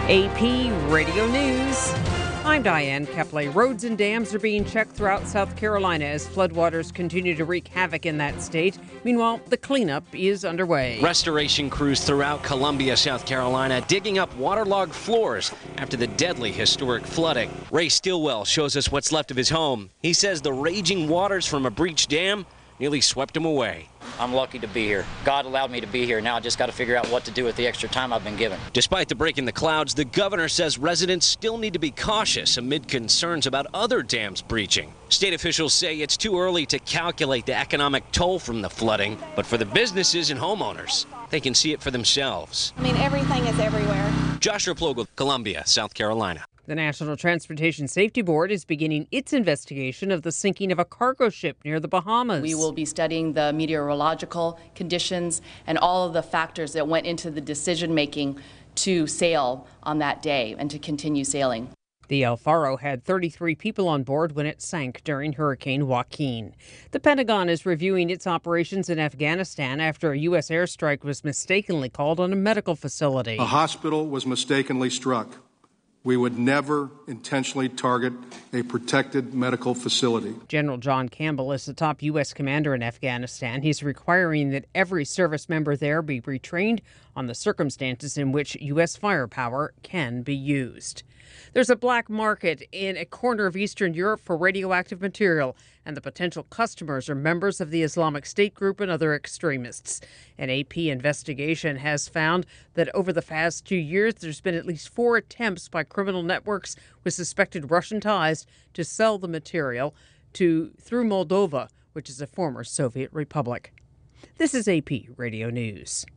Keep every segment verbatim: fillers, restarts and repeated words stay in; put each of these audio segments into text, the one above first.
A P Radio News. I'm Diane Kepley. Roads and dams are being checked throughout South Carolina as floodwaters continue to wreak havoc in that state. Meanwhile, the cleanup is underway. Restoration crews throughout Columbia, South Carolina, digging up waterlogged floors after the deadly historic flooding. Ray Stillwell shows us what's left of his home. He says the raging waters from a breached dam nearly swept him away. I'm lucky to be here. God allowed me to be here. Now I just got to figure out what to do with the extra time I've been given. Despite the break in the clouds, the governor says residents still need to be cautious amid concerns about other dams breaching. State officials say it's too early to calculate the economic toll from the flooding, but for the businesses and homeowners, they can see it for themselves. I mean, everything is everywhere. Joshua Plogel, Columbia, South Carolina. The National Transportation Safety Board is beginning its investigation of the sinking of a cargo ship near the Bahamas. We will be studying the meteorological conditions and all of the factors that went into the decision-making to sail on that day and to continue sailing. The El Faro had thirty-three people on board when it sank during Hurricane Joaquin. The Pentagon is reviewing its operations in Afghanistan after a U S airstrike was mistakenly called on a medical facility. A hospital was mistakenly struck. We would never intentionally target a protected medical facility. General John Campbell is the top U S commander in Afghanistan. He's requiring that every service member there be retrained on the circumstances in which U S firepower can be used. There's a black market in a corner of Eastern Europe for radioactive material, and the potential customers are members of the Islamic State group and other extremists. An A P investigation has found that over the past two years, there's been at least four attempts by criminal networks with suspected Russian ties to sell the material to through Moldova, which is a former Soviet republic. This is A P Radio News.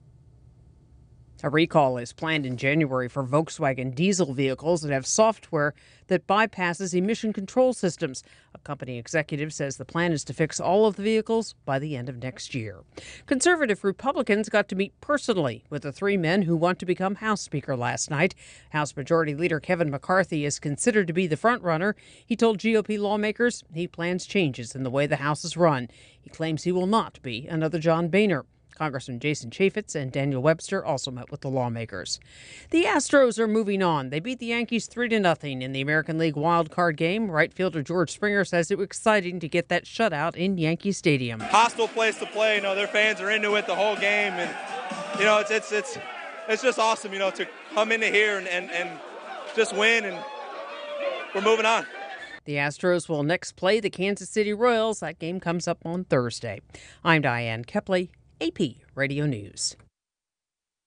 A recall is planned in January for Volkswagen diesel vehicles that have software that bypasses emission control systems. A company executive says the plan is to fix all of the vehicles by the end of next year. Conservative Republicans got to meet personally with the three men who want to become House Speaker last night. House Majority Leader Kevin McCarthy is considered to be the frontrunner. He told G O P lawmakers he plans changes in the way the House is run. He claims he will not be another John Boehner. Congressman Jason Chaffetz and Daniel Webster also met with the lawmakers. The Astros are moving on. They beat the Yankees three to nothing in the American League wild card game. Right fielder George Springer says it was exciting to get that shutout in Yankee Stadium. Hostile place to play. You know, their fans are into it the whole game, and you know, it's it's it's it's just awesome. You know, to come into here and and, and just win, and we're moving on. The Astros will next play the Kansas City Royals. That game comes up on Thursday. I'm Diane Kepley, A P Radio News.